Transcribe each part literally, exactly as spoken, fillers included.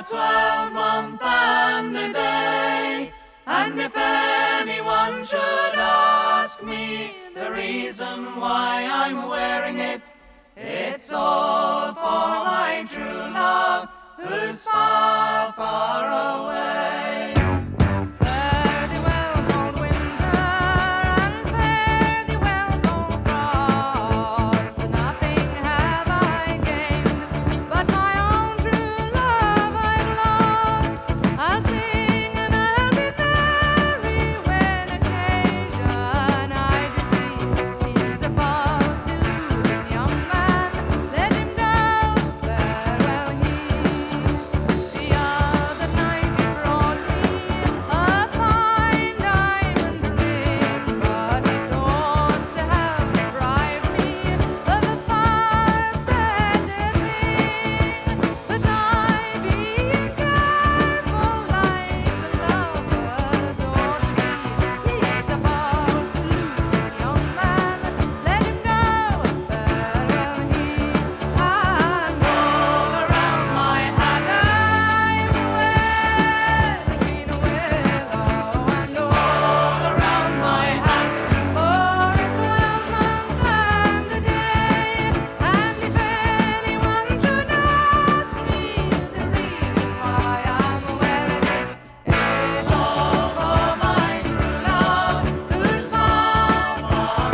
twelve-month and a day. And if anyone should ask me the reason why I'm wearing it, it's all for my true love, who's far, far away. Fare thee well, cold winter, and fare thee well, cold frost. Nothing have I gained, but my own true love I've lost. I'll sing and I'll be merry when occasion I do see. He's a false, deluding young man, let him go, farewell he. The other night he brought me a fine diamond ring, but he thought to have deprived me of a far better thing. But I, being careful like the lovers ought to be, he's a false, deluding young man, let him go, farewell he. And all around my hat I wear the green willow, and all around my hat for a twelve-month and a day. And if anyone should ask me the reason why I'm wearing it, it's all for my true love, who's far, far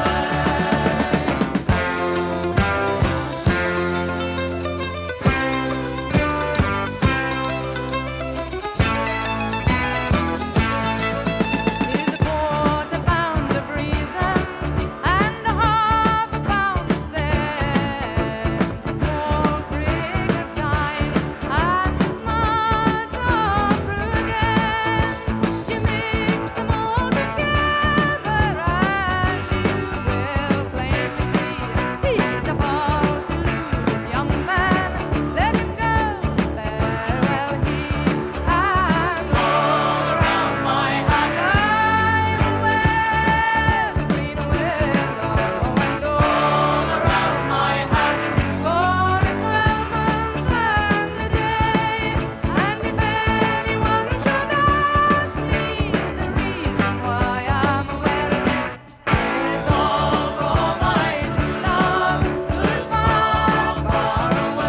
Here's a quarter pound of reasons and a half a pound of sense, a small sprig of thyme and a smudge of prudence. You mix them all together and you will plainly see he's a false, deluded young man. Let him go, farewell he. And all around my hat I wear the green willow, and all around my hat for a twelve-month and a day. And if anyone should ask me the reason why I'm wearing it, it's all for my true love, who's far, far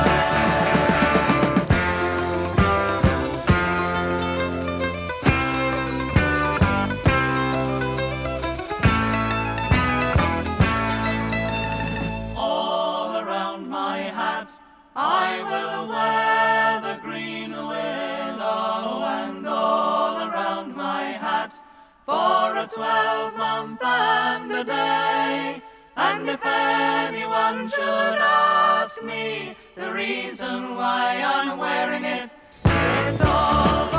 All around my hat I will wear the green willow, and all around my hat for a twelve-month and a day. And if anyone should ask me the reason why I'm wearing it, it's all